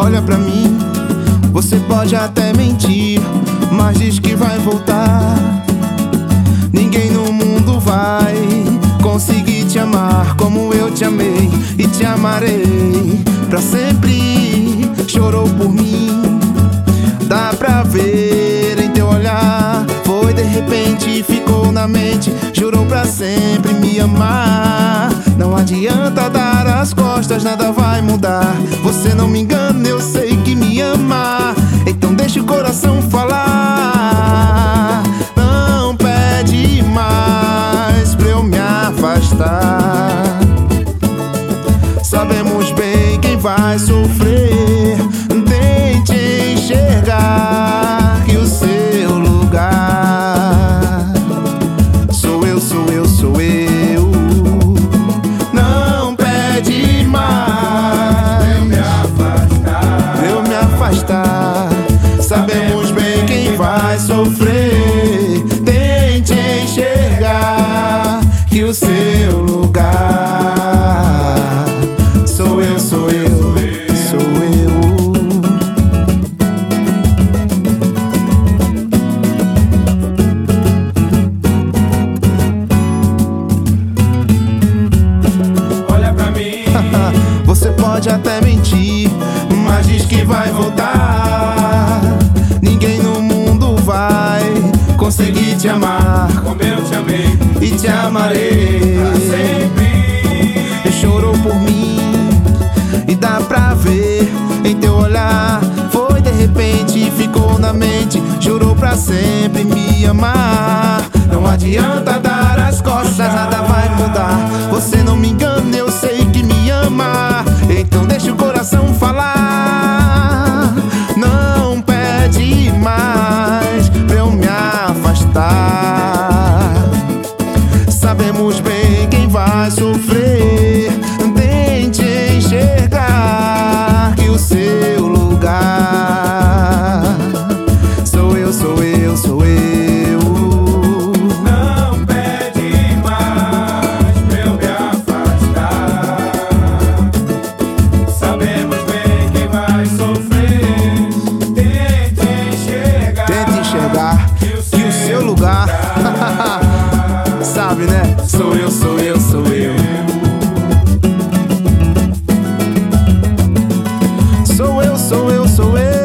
Olha pra mim, você pode até mentir, mas diz que vai voltar. Ninguém no mundo vai conseguir te amar como eu te amei e te amarei pra sempre. Chorou por mim, dá pra ver em teu olhar. Foi de repente, ficou na mente. Jurou pra sempre me amar. Não adianta dar as costas, nada vai mudar. Você não me engana, eu sei que me ama. Então deixa o coração falar. Não pede mais pra eu me afastar. Sabemos bem quem vai sofrer. Tente enxergar que o seu lugar sou eu, sou eu, sou eu. Não pede mais pra eu me afastar. Sabemos bem quem vai sofrer. Tente enxergar que o seu lugar sou eu, sou eu, sou eu. Olha pra mim. Você pode até mentir, mas diz que vai voltar. Ninguém no mundo vai conseguir te amar Como eu te amei e te amarei pra sempre. Chorou por mim e dá pra ver em teu olhar. Foi de repente, ficou na mente. Jurou pra sempre me amar. Não adianta dar as costas, nada vai mudar. Você não me engana, eu sei que me ama. Então deixa o coração falar. Não pede mais pra eu me afastar. Sabemos bem quem vai sofrer. Tente enxergar que o seu lugar sou eu, sou eu, sou eu. Não pede mais pra eu me afastar. Sabemos bem quem vai sofrer. Tente enxergar que o seu lugar sabe, né? Sou eu, sou eu, sou eu. Sou eu, sou eu, sou eu.